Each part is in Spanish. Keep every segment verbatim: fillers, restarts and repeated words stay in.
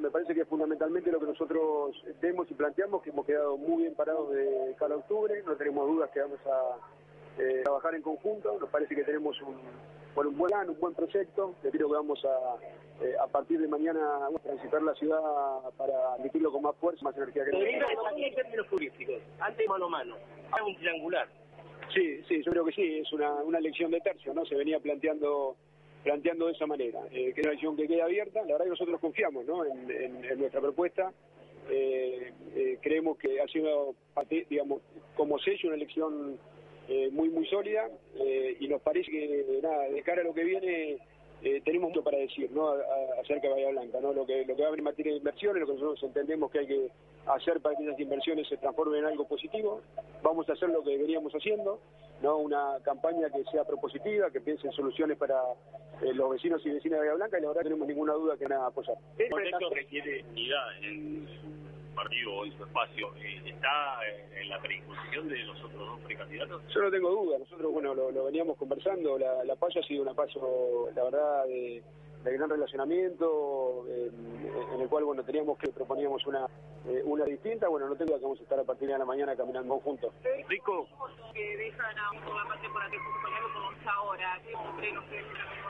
me parece que es fundamentalmente lo que nosotros vemos y planteamos, que hemos quedado muy bien parados de cara a octubre, no tenemos dudas que vamos a eh, trabajar en conjunto, nos parece que tenemos un, bueno, un buen plan, un buen proyecto, le pido que vamos a, eh, a partir de mañana a transitar la ciudad para admitirlo con más fuerza, más energía que nosotros. En términos futbolísticos, antes mano a mano, ahora un triangular. Sí, sí, yo creo que sí, es una, una elección de tercio, ¿no? Se venía planteando planteando de esa manera, eh, que es una elección que queda abierta. La verdad que nosotros confiamos, ¿no?, en, en, en nuestra propuesta, eh, eh, creemos que ha sido, digamos, como sello, una elección eh, muy muy sólida, eh, y nos parece que, nada, de cara a lo que viene, eh, tenemos mucho para decir, ¿no?, a, a, acerca de Bahía Blanca, ¿no?, lo que, lo que va a haber en materia de inversiones, lo que nosotros entendemos que hay que hacer para que esas inversiones se transformen en algo positivo. Vamos a hacer lo que veníamos haciendo, ¿no?, una campaña que sea propositiva, que piense en soluciones para eh, los vecinos y vecinas de Bahía Blanca, y la verdad no tenemos ninguna duda que van a apoyar. El contexto requiere unidad en su partido o en su espacio. ¿Está en la predisposición de los otros dos precandidatos? Yo no tengo duda. Nosotros, bueno, lo, lo veníamos conversando. La, la PASO ha sido una PASO, la verdad, de, de gran relacionamiento, eh, en el cual, bueno, teníamos que proponíamos una eh, una distinta. Bueno, no tengo duda que vamos a estar a partir de la mañana caminando juntos. Rico. Que dejan a una parte por aquí por ahora, ¿qué no sé,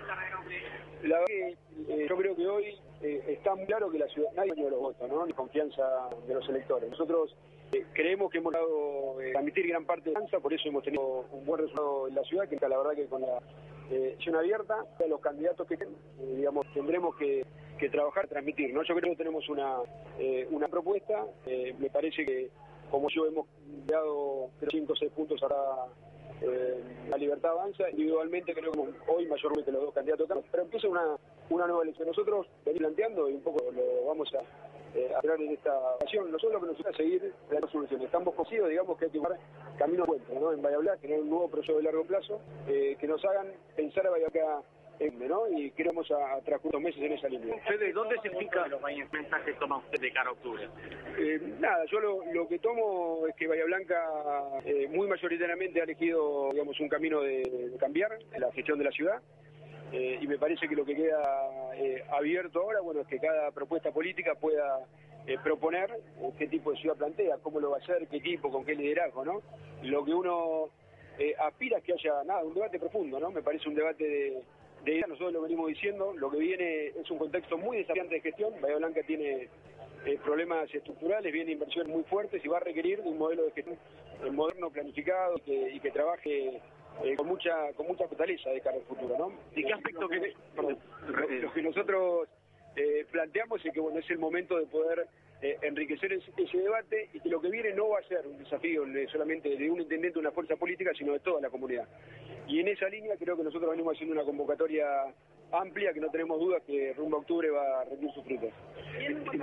la verdad que eh, yo creo que hoy eh, está muy claro que la ciudad, nadie ha los votos, ¿no?, ni confianza de los electores. Nosotros eh, creemos que hemos logrado eh, transmitir gran parte de la danza, por eso hemos tenido un buen resultado en la ciudad, que la verdad que con la eh, acción abierta, a los candidatos que eh, digamos tendremos que, que trabajar, transmitir, ¿no? Yo creo que tenemos una eh, una propuesta, eh, me parece que como yo hemos dado cinco o seis puntos ahora. Eh, la libertad avanza, individualmente creo que hoy mayormente los dos candidatos, pero empieza una una nueva elección. Nosotros venimos planteando y un poco lo vamos a eh, hacer en esta ocasión. Nosotros lo que nos gusta es seguir la resolución. Estamos conscientes, digamos, que hay que buscar camino de encuentro, ¿no?, en Bahía Blanca, tener un nuevo proyecto de largo plazo, eh, que nos hagan pensar a Bahía Blanca, ¿no?, y queremos a, a transcurrir meses en esa línea. ¿De dónde se fijan los mensajes que toma usted de cara a octubre? Eh, nada, yo lo, lo que tomo es que Bahía Blanca eh, muy mayoritariamente ha elegido, digamos, un camino de, de cambiar la gestión de la ciudad, eh, y me parece que lo que queda eh, abierto ahora, bueno, es que cada propuesta política pueda eh, proponer eh, qué tipo de ciudad plantea, cómo lo va a hacer, qué equipo, con qué liderazgo, ¿no? Lo que uno eh, aspira es que haya, nada, un debate profundo, ¿no? Me parece un debate de De nosotros lo venimos diciendo, lo que viene es un contexto muy desafiante de gestión. Bahía Blanca tiene eh, problemas estructurales, viene inversiones muy fuertes y va a requerir de un modelo de gestión eh, moderno, planificado y que, y que trabaje eh, con mucha con mucha fortaleza de cara al futuro, ¿no? ¿De qué aspecto que perdón, lo, lo que nosotros eh, planteamos es que, bueno, es el momento de poder eh, enriquecer ese, ese debate, y que lo que viene no va a ser un desafío de, solamente de un intendente, una fuerza política, sino de toda la comunidad. Y en esa línea creo que nosotros venimos haciendo una convocatoria amplia, que no tenemos dudas que rumbo a octubre va a rendir sus frutos. ¿Tienen cuánto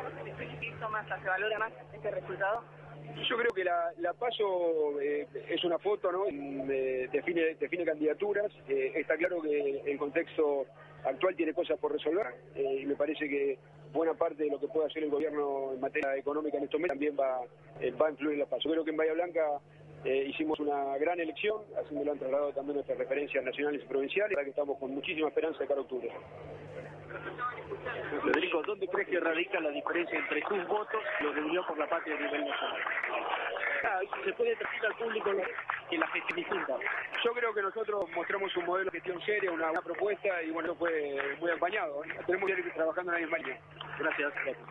más se valora más este resultado? Yo creo que la, la PASO eh, es una foto, ¿no? Eh, define, define candidaturas. Eh, está claro que el contexto actual tiene cosas por resolver, eh, y me parece que buena parte de lo que puede hacer el gobierno en materia económica en estos meses también va, eh, va a influir en la PASO. Yo creo que en Bahía Blanca eh, hicimos una gran elección, haciéndolo han trasladado también nuestras referencias nacionales y provinciales, ahora que estamos con muchísima esperanza de cara a octubre. Federico, ¿dónde crees que radica la diferencia entre tus votos y los de Unión por la Patria a nivel nacional? Ah, se puede transmitir al público que la gestión es distinta. Yo creo que nosotros mostramos un modelo de gestión seria, una, una propuesta, y bueno, fue muy acompañado, ¿eh? Tenemos que ir trabajando en la misma línea. Gracias. Gracias.